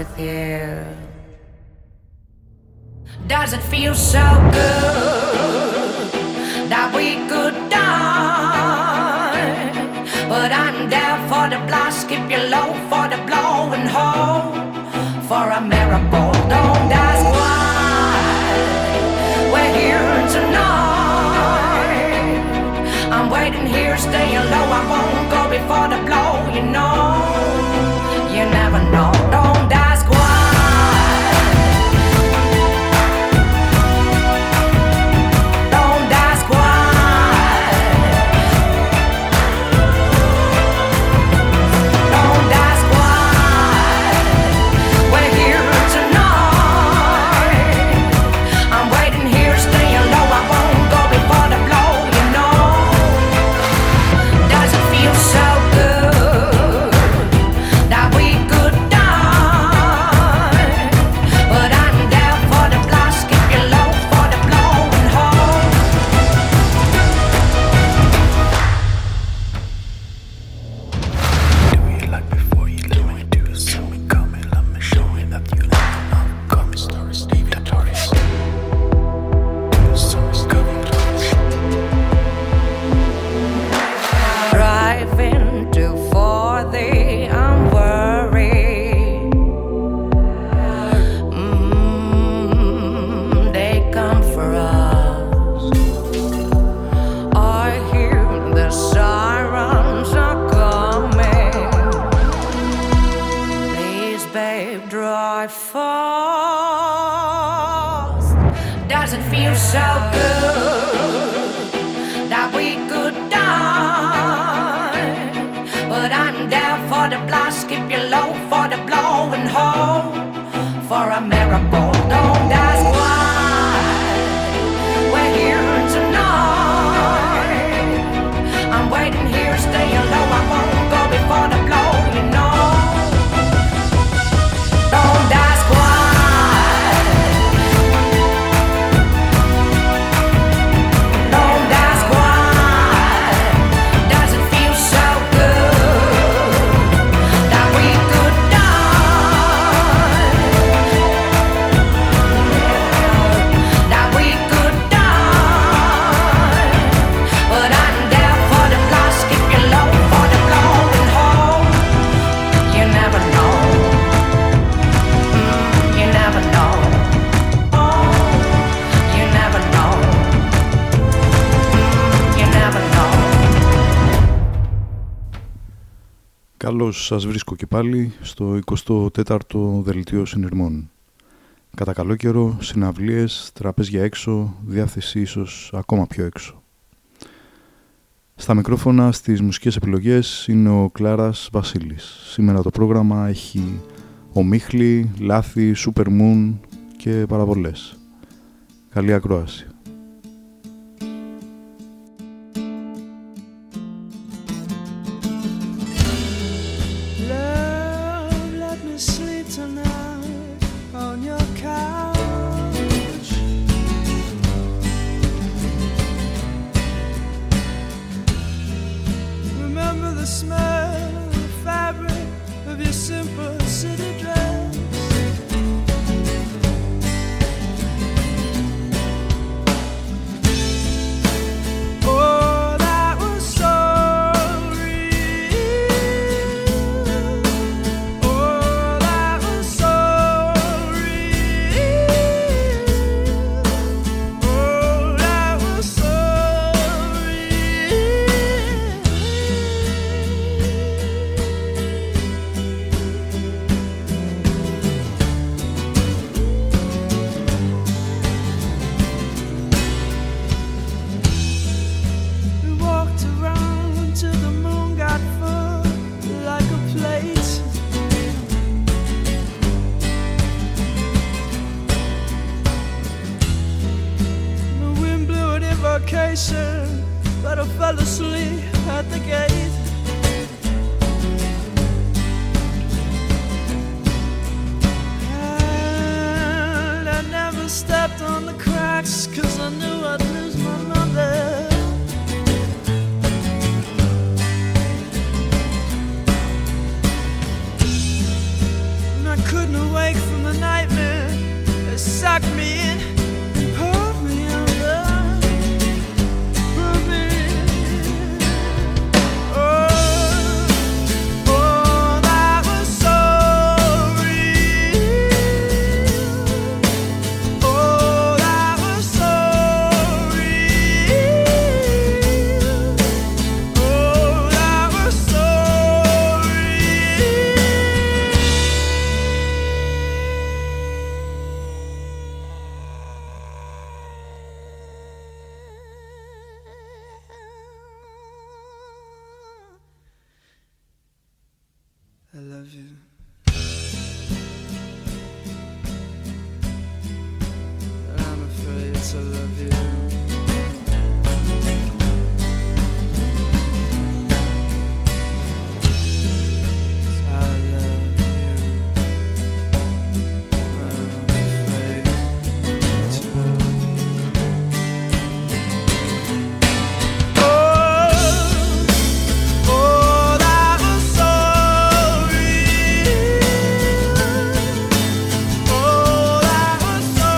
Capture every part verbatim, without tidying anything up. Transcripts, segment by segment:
with you. Does it feel so good that we could die? But I'm down for the blast, keep you low for the blow and hold for a miracle. Don't ask why we're here tonight. I'm waiting here, staying low. I won't go before the blow. You know, you never know. Don't ask why. Don't ask why. Don't ask why we're here tonight. I'm waiting here, staying low. I won't go before the blow. You know, does it feel so good that we could die? But I'm down for the blast, keep you low for the blow and hold. Do you like before you let me do so we come and let me show you that you like enough. Come stories, Steve Torres. Stories coming Driving to forty, I'm worried. Mm, they come for us. I hear the sirens are coming. Please, babe, drive fast. Does it feel so good that we could die? But I'm down for the blast, keep you low for the blow and hold for a miracle. Don't ask why we're here tonight. I'm waiting here, staying low. I won't go before the blow. You know, don't ask why. Don't ask why. Does it feel so good that we could die? That we could die. But I'm down for the blast, keep you low for the blow and hold. You never know. Mm, you never know. Oh, you never know. Mm, you never know. Καλώς σας βρίσκω και πάλι στο εικοστό τέταρτο δελτίο συνειρμών. Κατά καλό καιρό, συναυλίες, τραπέζια έξω, διάθεση ίσως ακόμα πιο έξω. Στα μικρόφωνα στις μουσικές επιλογές είναι ο Κλάρας Βασίλης. Σήμερα το πρόγραμμα έχει ομίχλη, λάθη, Super Moon και παραβολές. Καλή ακρόαση. Love, let me sleep tonight on your couch. Remember the smell of the fabric of your simple city dress. Oh, that was so real. Oh, that was so real. Oh, that was so real. and awake from the nightmare that sucked me in and pulled me under. Pulled me in. Oh, oh, that was so real. Oh, that was so real. Oh, that was so I love you. But I'm afraid to love you. I love you. I'm afraid to love you. Oh, oh, that was so real. Oh, that was so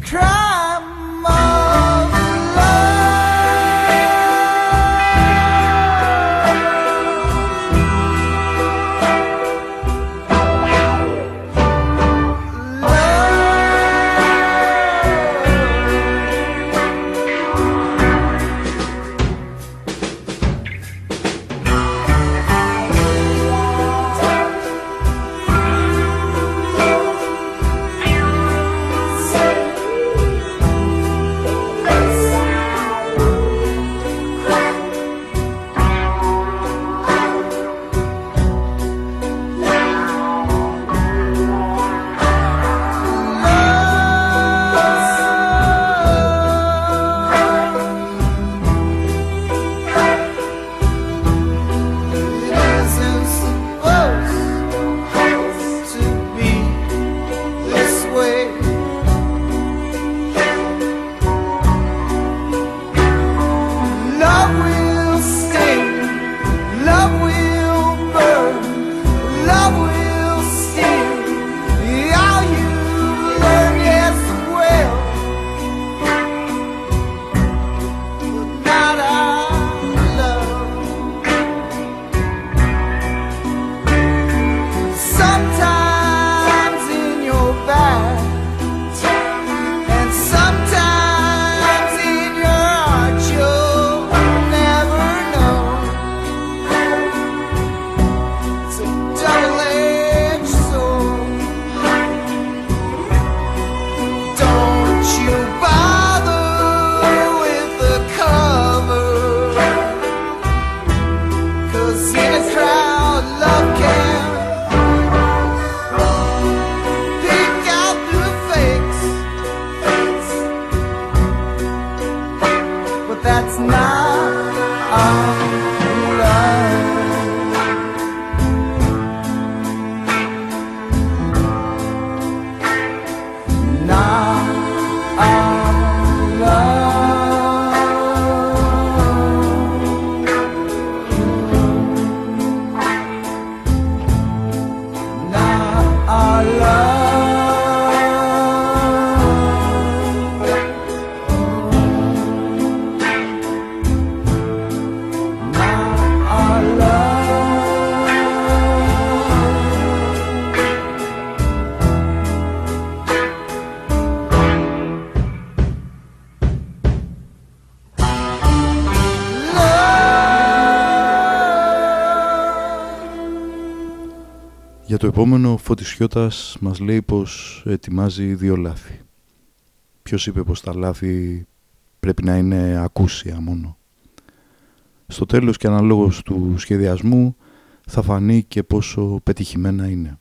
Για το επόμενο, Φωτισιώτας μας λέει πως ετοιμάζει δύο λάθη. Ποιος είπε πως τα λάθη πρέπει να είναι ακούσια μόνο. Στο τέλος και αναλόγως του σχεδιασμού θα φανεί και πόσο πετυχημένα είναι.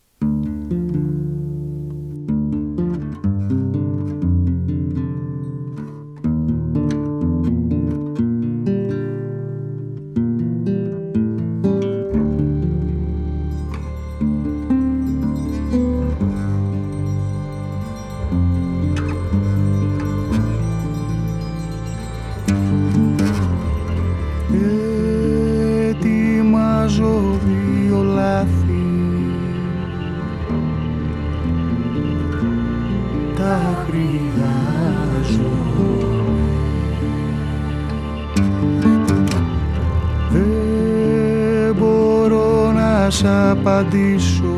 Απαντήσω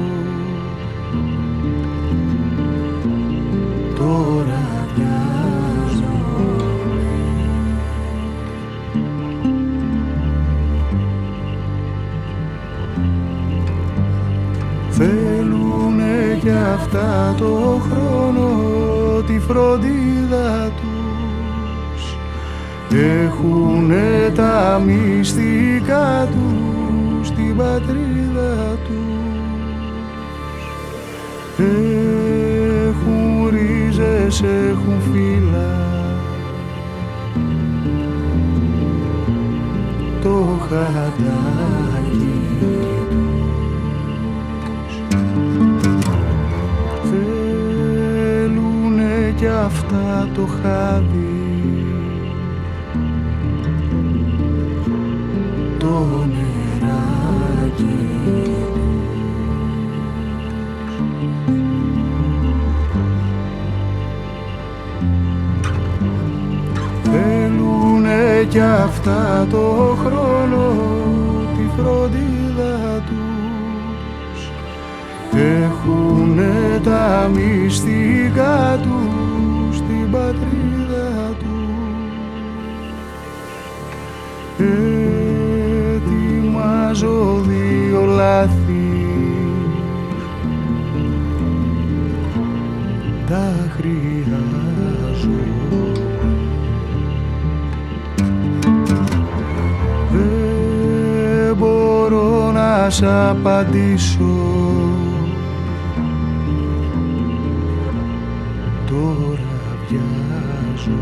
τώρα βιάζω. Θέλουνε κι αυτά το χρόνο τη φροντίδα τους, έχουνε τα μυστικά τους στην πατρίδα τους. Έχουν ρίζες, έχουν φύλλα, το χατάκι τους. Θέλουνε κι αυτά το χάδι, το νεράκι. κι αυτά το χρόνο τη φροντίδα τους έχουνε τα μυστικά τους στην πατρίδα τους. Ετοιμάζω δύο λάθη, τα χρειάζω. Δεν μπορώ να σ' απαντήσω, τώρα βιάζω.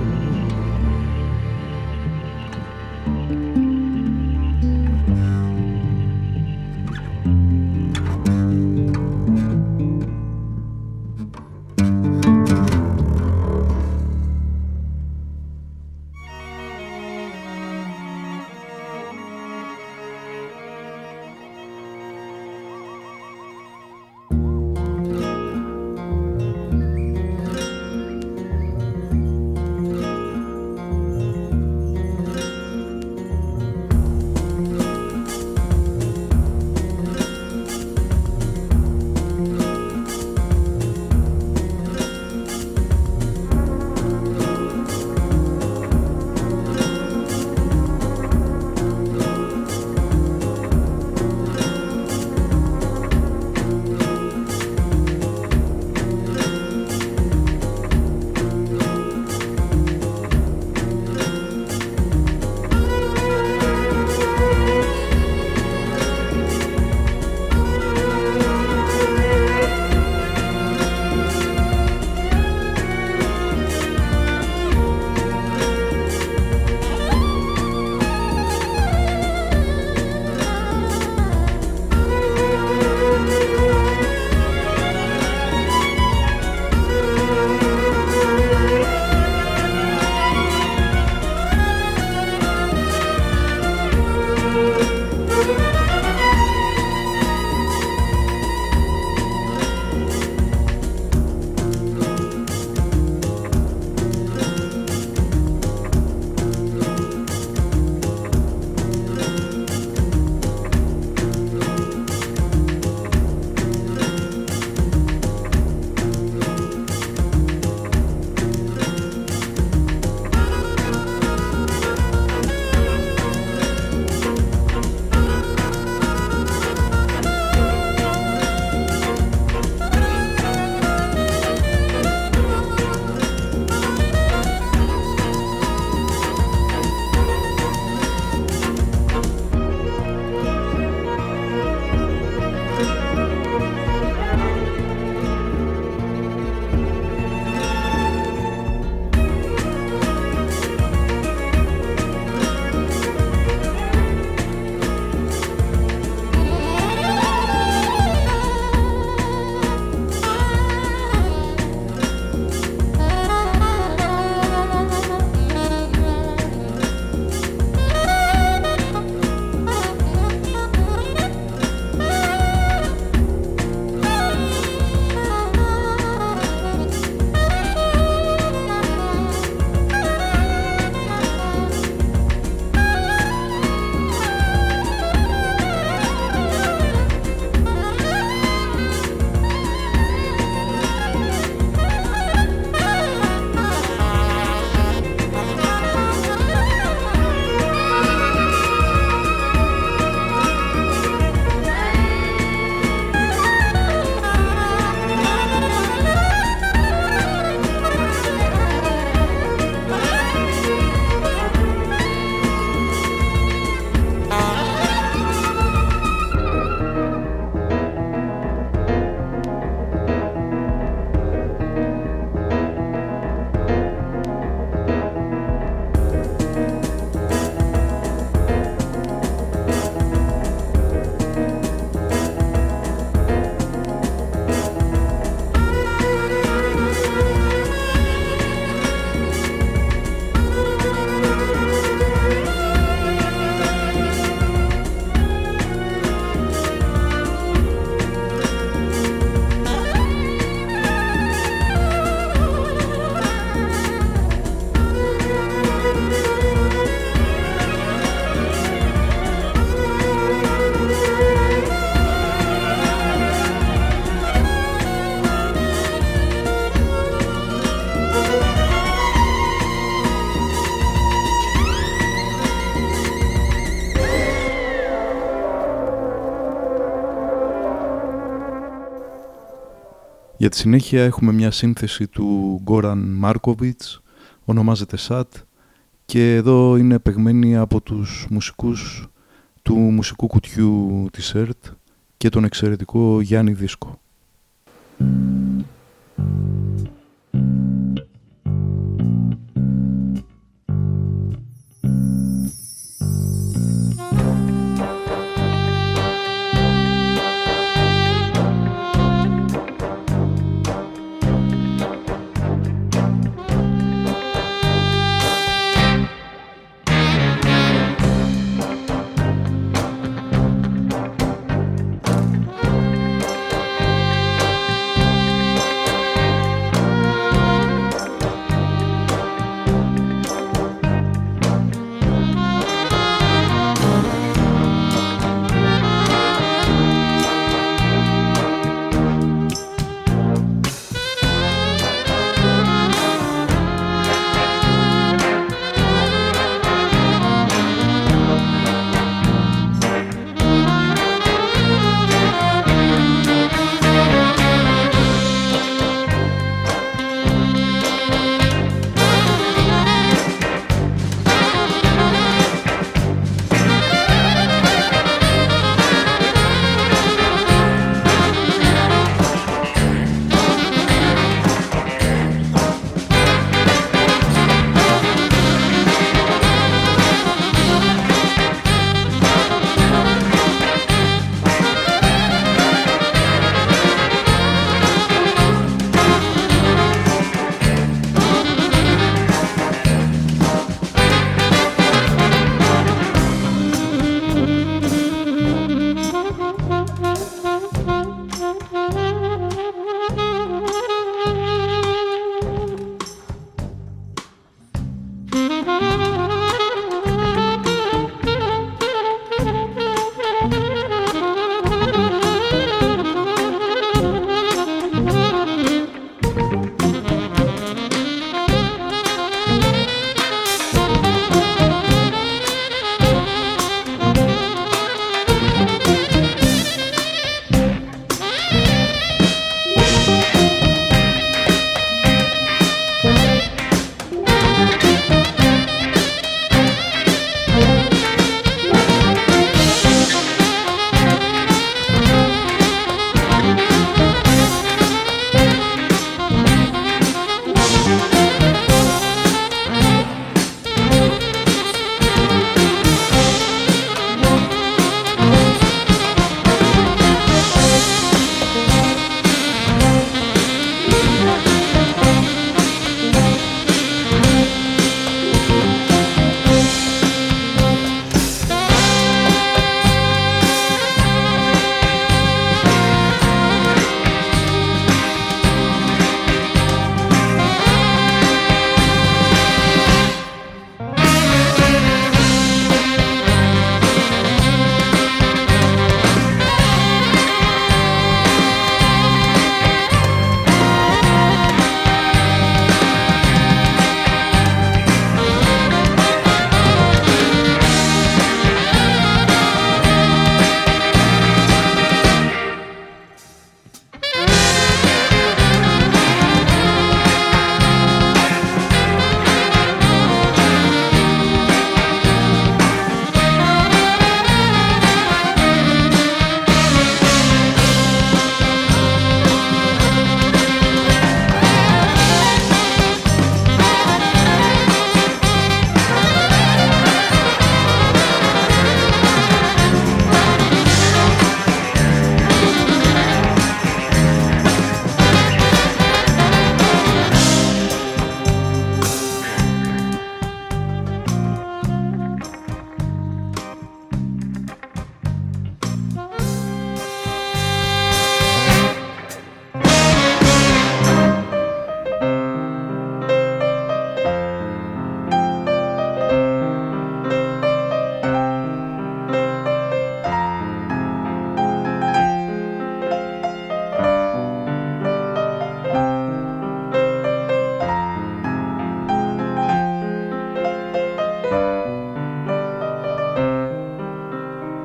Για τη συνέχεια έχουμε μια σύνθεση του Γκόραν Μάρκοβιτς, ονομάζεται Σατ και εδώ είναι παιγμένη από τους μουσικούς του μουσικού κουτιού της ΕΡΤ και τον εξαιρετικό Γιάννη Δίσκο.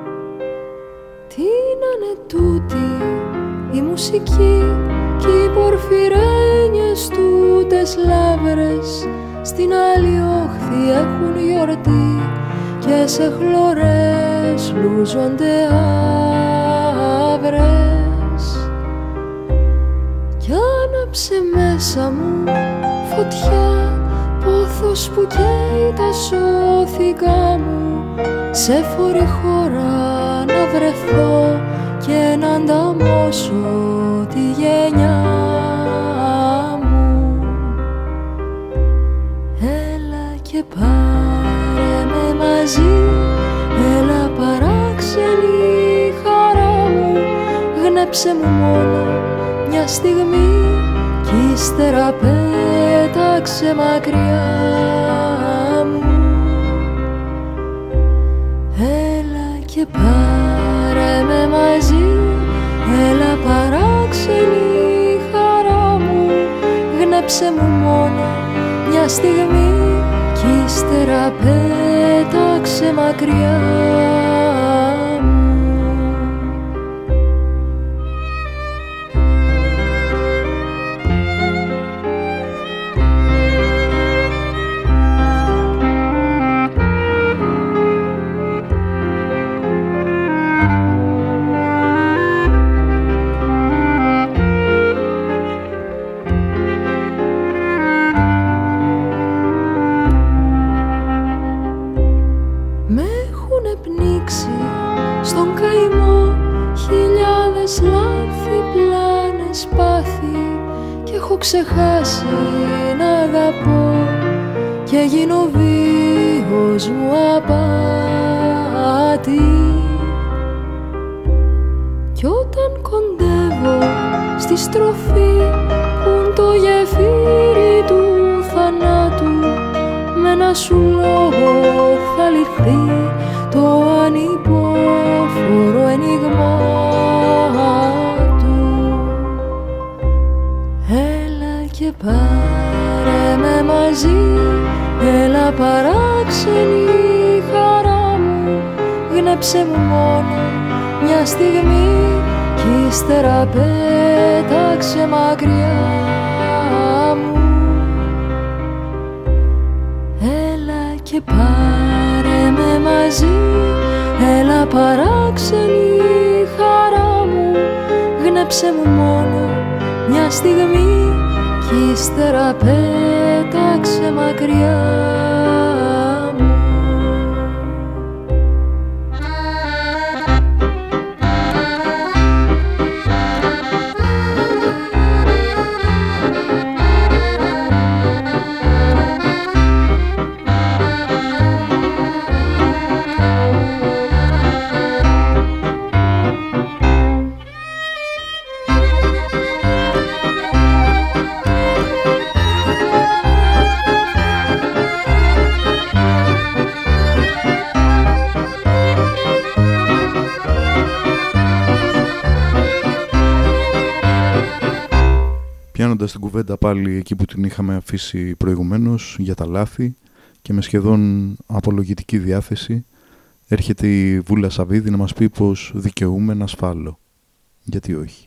μουσική κι η μορφή στην άλλη όχθη έχουν γιορτή και σε χλωρές λούζονται άβρες. Κι άναψε μέσα μου φωτιά, πόθος που καίει τα σώθηκα μου, σε φορή χώρα να βρεθώ και να ανταμώσω τη γενιά μου. Έλα και πάρε με μαζί, έλα παράξενη χαρά μου, γνέψε μου μόνο μια στιγμή κι ύστερα πέταξε μακριά μου. Έλα και πάρε με μαζί, έλα παράξενη χαρά μου, γνέψε μου μόνο μια στιγμή κι ύστερα πέταξε μακριά μου. Ξεχάσει να αγαπώ και γίνω βίος μου απάτη. Κι όταν κοντεύω στη στροφή πουν το γεφύρι του θανάτου, με ένα σου λόγο θα λυθεί το ανυπόφορο ενίγμα του. Και πάρε με μαζί, έλα παράξενη χαρά μου, γνέψε μου μόνο μια στιγμή κι ύστερα πέταξε μακριά μου. Έλα και πάρε με μαζί, έλα παράξενη χαρά μου, γνέψε μου μόνο μια στιγμή κι ύστερα πέταξε μακριά μου. Πιάνοντας την κουβέντα πάλι εκεί που την είχαμε αφήσει προηγουμένως για τα λάθη και με σχεδόν απολογητική διάθεση, έρχεται η Βούλα Σαββίδη να μας πει πως δικαιούμαι να ασφάλω. Γιατί όχι.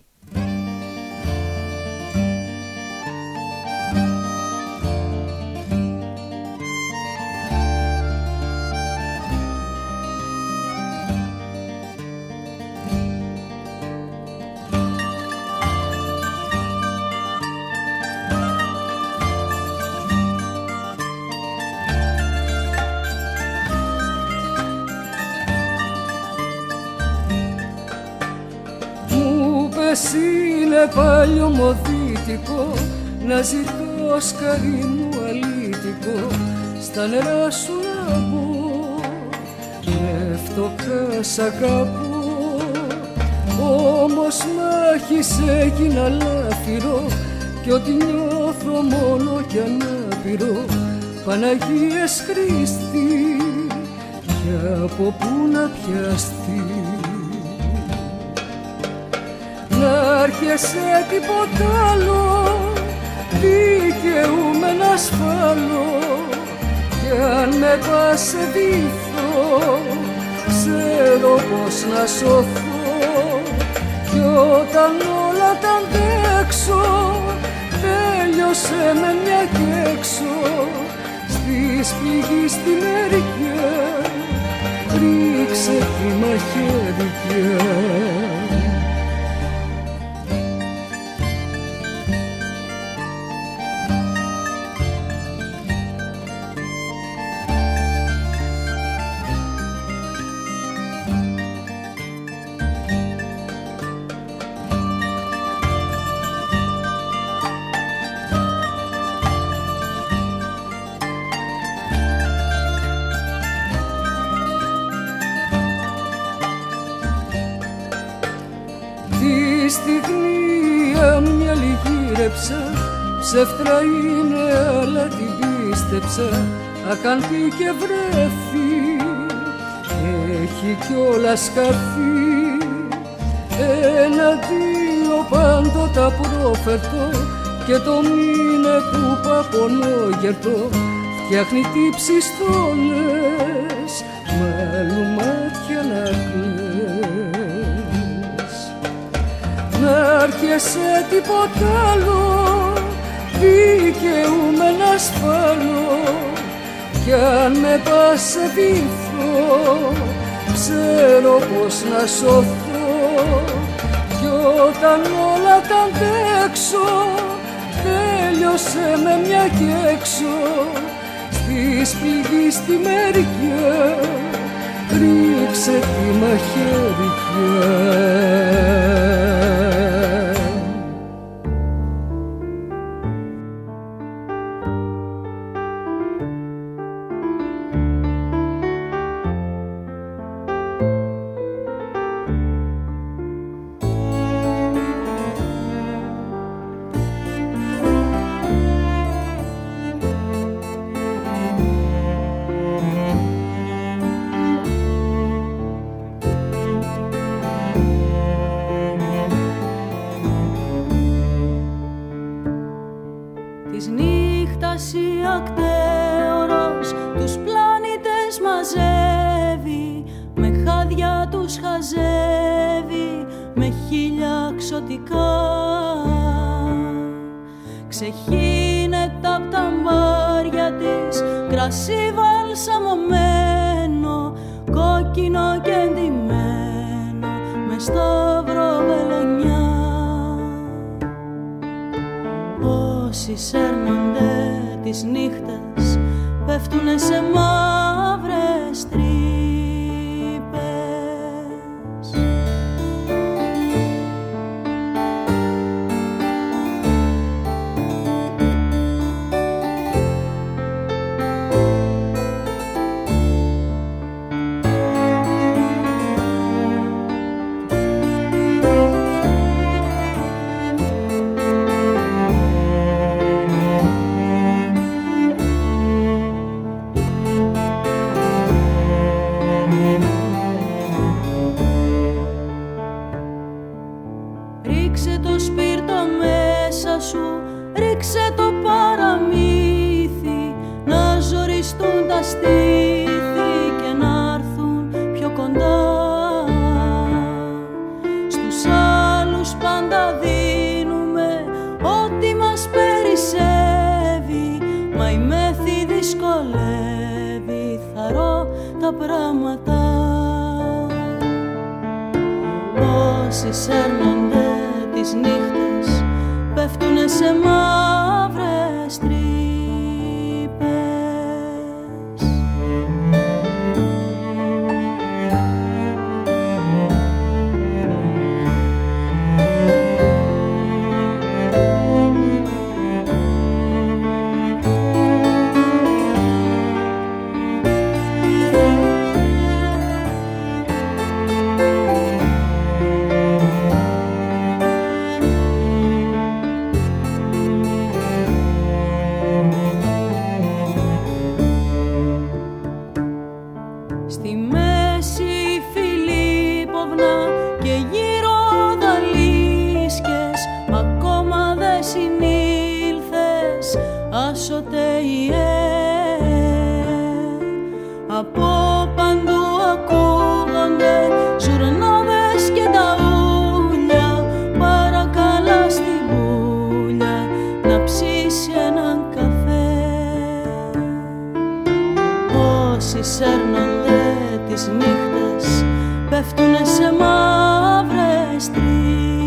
Είναι παλιωμοδίτικο να ζητώ σκαρί μου αλήτικο στα νερά σου να μπω και φτωχά σ' αγαπώ. Όμως μ' έχεις έγινα λάφυρο κι ό,τι νιώθω μόνο κι ανάπηρο. Παναγίες Χριστί, και από πού να πιαστεί. Να έρχεσαι τίποτα άλλο, δικαιούμαι να ασφάλω. Κι αν με πας σε βυθώ, ξέρω πως να σωθώ. Κι όταν όλα τα αντέξω, τέλειωσε με μια κι έξω. μαχαίρια. Ψεύτρα είναι αλλά την πίστεψα, ακάνθη και βρέφη, έχει κιόλας χαθεί. Ένα-δύο πάντοτε απρόφερτο και το μήνε που παπονόγερτο φτιάχνει τύψεις στόλες, μ' άλλου μάτια να κλαις. Να έρχεσαι τίποτα άλλο, δικαιούμαι να ασφάλω, κι αν με πας σε βυθώ, ξέρω πως να σωθώ. Κι όταν όλα τα αντέξω, τέλειωσε με μια κι έξω, στη σπηγή στη μεριά, ρίξε τη μαχαίρια. Ξεχύνεται απ' τα μπάρια της κρασί βαλσαμωμένο, κόκκινο και ντυμένο με σταύρο βελονιά. Όσοι σέρνονται τις νύχτες πέφτουνε σε μαύρες τρύπες. πέφτουνε σε μαύρες τρύπες.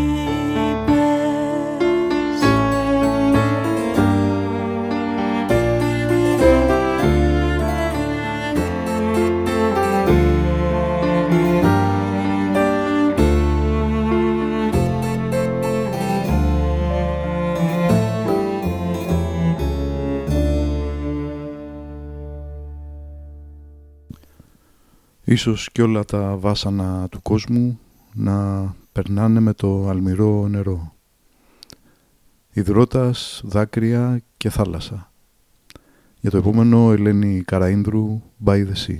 Ίσως και όλα τα βάσανα του κόσμου να περνάνε με το αλμυρό νερό. Υδρότας, δάκρυα και θάλασσα. Για το επόμενο, Ελένη Καραΐνδρου, By the Sea.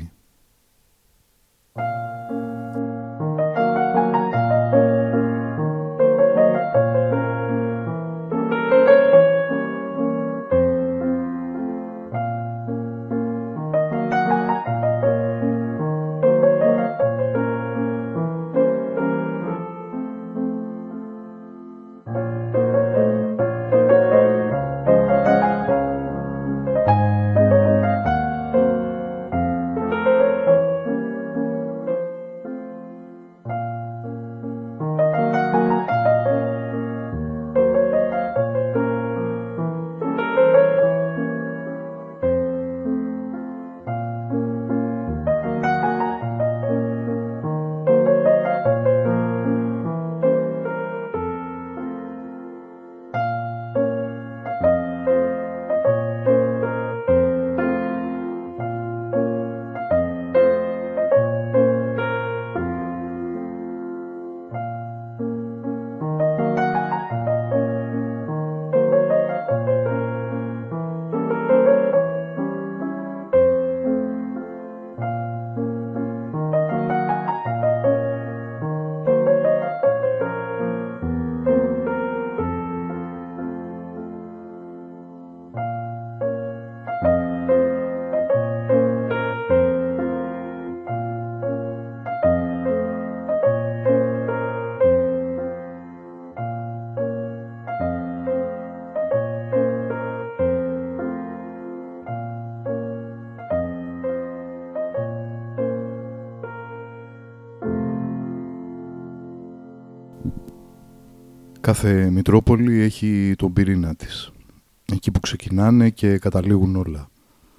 Κάθε Μητρόπολη έχει τον πυρήνα της. Εκεί που ξεκινάνε και καταλήγουν όλα.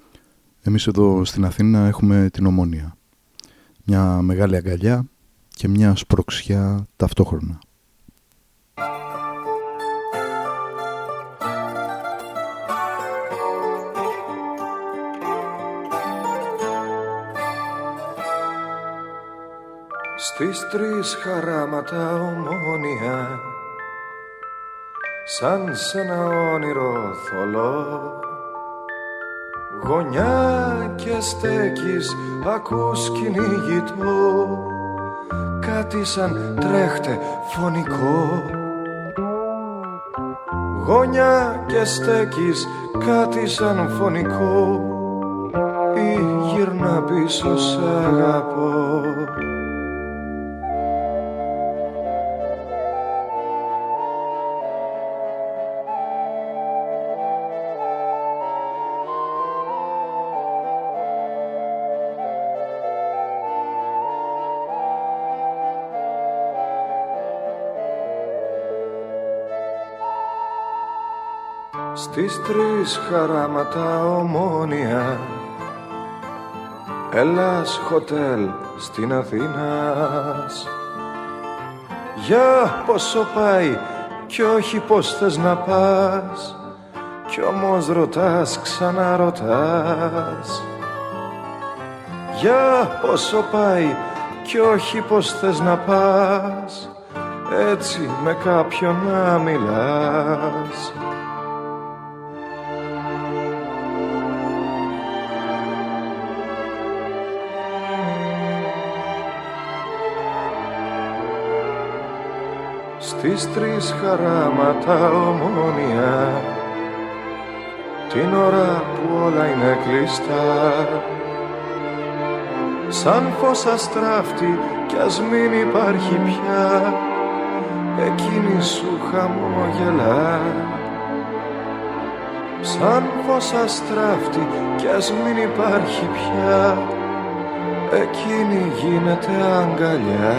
Εμείς εδώ στην Αθήνα έχουμε την Ομόνια. Μια μεγάλη αγκαλιά και μια σπροξιά ταυτόχρονα. Στις τρεις χαράματα Ομόνια, σαν σ' ένα όνειρο θολό, γωνιά και στέκεις, ακούς κυνηγητό, κάτι σαν τρέχτε φωνικό. Γωνιά και στέκεις, κάτι σαν φωνικό, ή γυρνά πίσω σ' αγαπώ. Στις τρεις χαράματα Ομόνια, Ελλάς χοτέλ στην Αθήνας. Για πόσο πάει κι όχι πως θες να πας, κι όμως ρωτάς, ξαναρωτάς. Για πόσο πάει κι όχι πως θες να πας, έτσι με κάποιον να μιλάς. Στις τρεις χαράματα Ομόνια, την ώρα που όλα είναι κλειστά, σαν φως αστράφτη κι ας μην υπάρχει πια, εκείνη σου χαμόγελα. Σαν φως αστράφτη κι ας μην υπάρχει πια, εκείνη γίνεται αγκαλιά.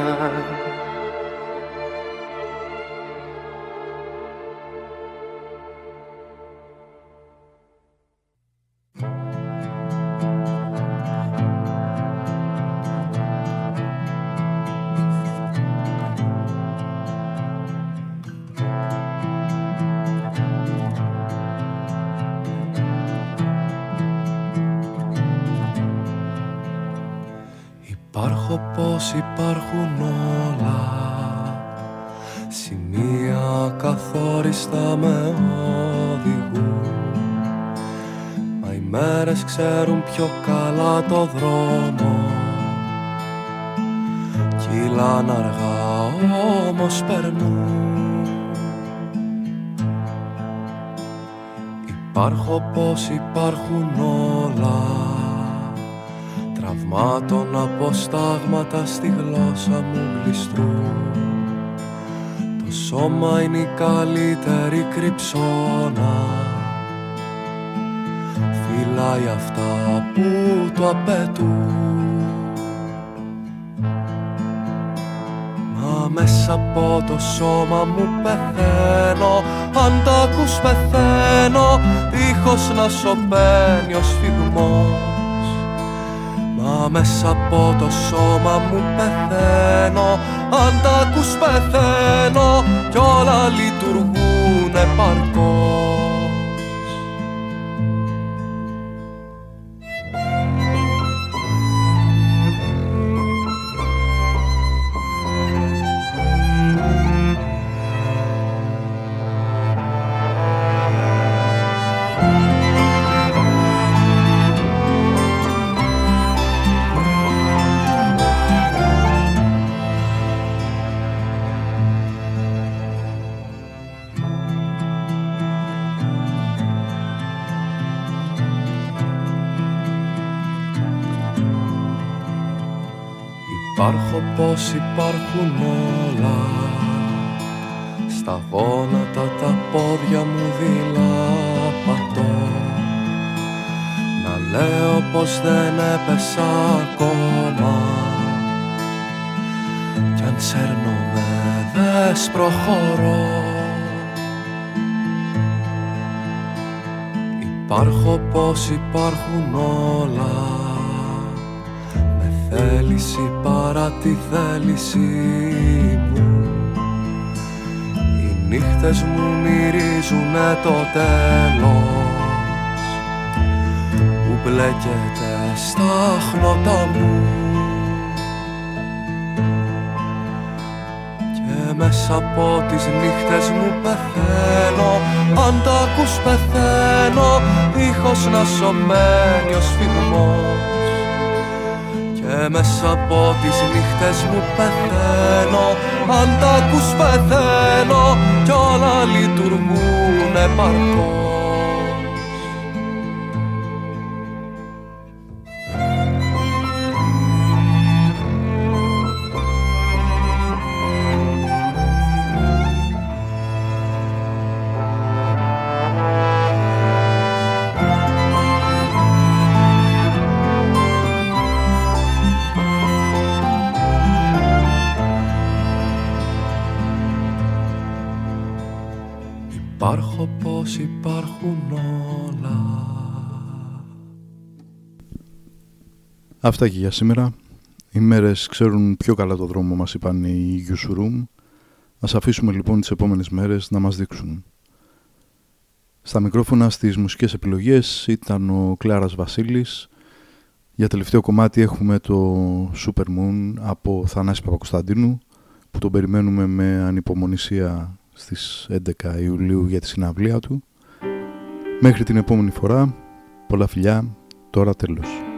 Υπάρχω πως υπάρχουν όλα, σημεία καθόριστα με οδηγούν. Μα οι μέρες ξέρουν πιο καλά το δρόμο, κυλάν αργά όμως περνούν. Υπάρχω πως υπάρχουν όλα, τραυμάτων αποστάγματα στη γλώσσα μου γλιστρούν. Το σώμα είναι η καλύτερη κρυψώνα, φυλάει αυτά που το απαιτούν. Μα μέσα από το σώμα μου πεθαίνω, αν τ' ακούς πεθαίνω, δίχως να σωπαίνει ο σφιγμός. Μα μέσα από το σώμα μου πεθαίνω, αν τ' ακούς πεθαίνω, κι όλα λειτουργούν επαρκώς. Υπάρχω πως υπάρχουν όλα, στα γόνατα τα πόδια μου δειλά πατώ. Να λέω πως δεν έπεσα ακόμα, κι αν σέρνομαι δες προχωρώ. Υπάρχω πως υπάρχουν όλα, θέληση παρά τη θέληση μου. Οι νύχτες μου μυρίζουνε το τέλος που μπλέκεται στα χνότα μου. Και μέσα από τις νύχτες μου πεθαίνω, αν τ' ακούς πεθαίνω, δίχως να σωπαίνει ο σφιγμός. Και μέσα από τις νύχτες μου πεθαίνω, αν τ' ακούς πεθαίνω, κι όλα λειτουργούν επαρκώς. Υπάρχω πως υπάρχουν όλα. Αυτά και για σήμερα. Οι μέρες ξέρουν πιο καλά το δρόμο, μας είπαν οι Γιουσουρούμ. Ας αφήσουμε λοιπόν τις επόμενες μέρες να μας δείξουν. Στα μικρόφωνα στις μουσικές επιλογές ήταν ο Κλάρας Βασίλης. Για τελευταίο κομμάτι έχουμε το Super Moon από Θανάση Παπακοσταντίνου, που τον περιμένουμε με ανυπομονησία στις έντεκα Ιουλίου για τη συναυλία του. Μέχρι την επόμενη φορά, πολλά φιλιά, τώρα τέλος.